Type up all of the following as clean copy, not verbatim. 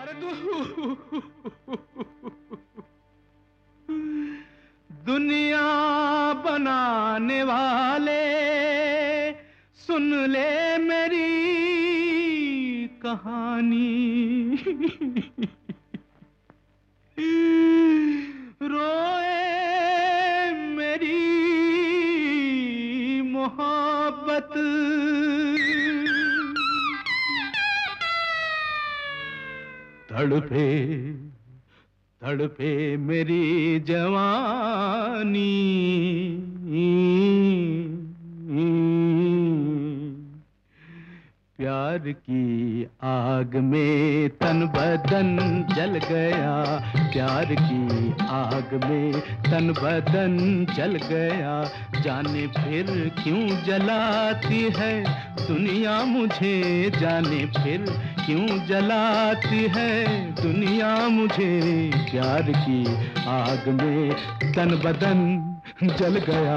अरे दुनिया बनाने वाले सुन ले मेरी कहानी। रोए मेरी मोहब्बत, तड़पे तड़पे मेरी जवानी। प्यार की आग में तन बदन जल गया, प्यार की आग में तन बदन जल गया। जाने फिर क्यों जलाती है दुनिया मुझे, जाने फिर क्यों जलाती है दुनिया मुझे। प्यार की आग में तन बदन जल गया।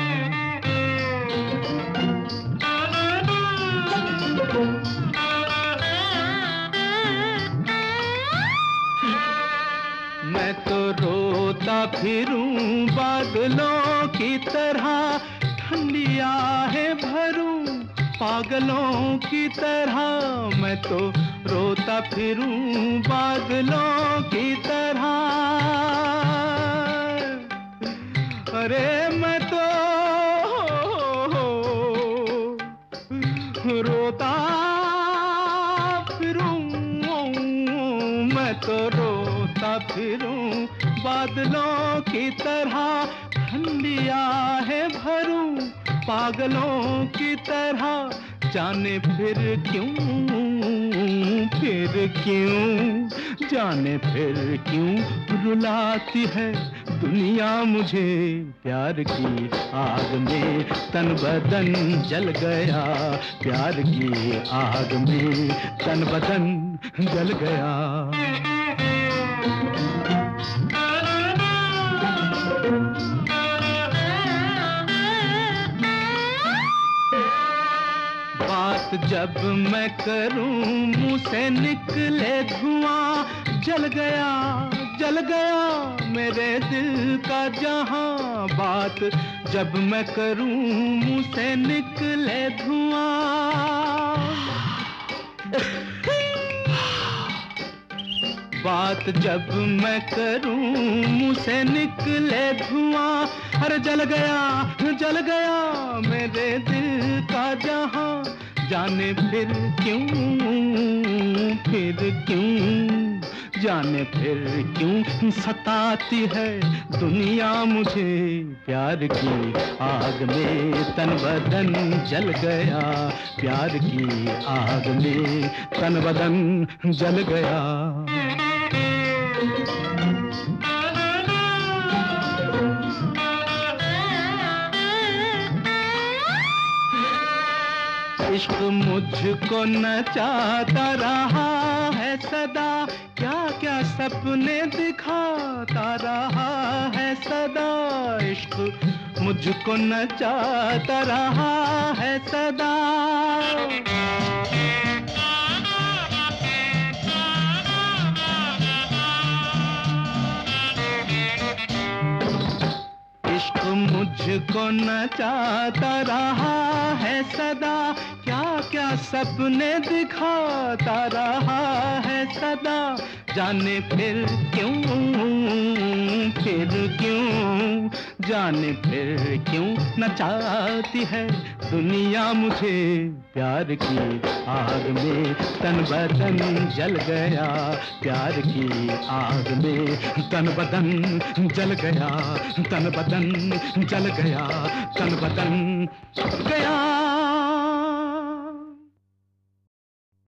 मैं तो रोता फिरूं बादलों की तरह, ठंडी आहें भरूं पागलों की तरह। मैं तो रोता फिरूं बादलों की तरह। अरे मैं तो रोता फिरूं, मैं तो रोता फिरूं बादलों की तरह। ठंडी आहें भरूं पागलों की तरह। जाने फिर क्यों जाने फिर क्यों रुलाती है दुनिया मुझे। प्यार की आग में तन बदन जल गया, प्यार की आग में तन बदन जल गया। बात जब मैं करूं मुंह से निकले धुआं। जल गया मेरे दिल का जहां। बात जब मैं करूं मुंह से निकले धुआं। बात जब मैं करूं मुंह से निकले धुआं। अरे जल गया मेरे दिल का जहां। जाने फिर क्यों जाने फिर क्यों सताती है दुनिया मुझे। प्यार की आग में तन बदन जल गया, प्यार की आग में तन बदन जल गया। इश्क मुझको नचाता रहा है सदा, क्या क्या सपने दिखाता रहा है सदा। इश्क मुझको नचाता रहा है सदा। इश्क मुझको नचाता रहा है सदा, क्या क्या सपने दिखाता रहा है सदा। जाने फिर क्यों जाने फिर क्यों नचाती है दुनिया मुझे। प्यार की आग में तन बदन जल गया, प्यार की आग में तन बदन जल गया, तन बदन जल गया, तन बदन गया।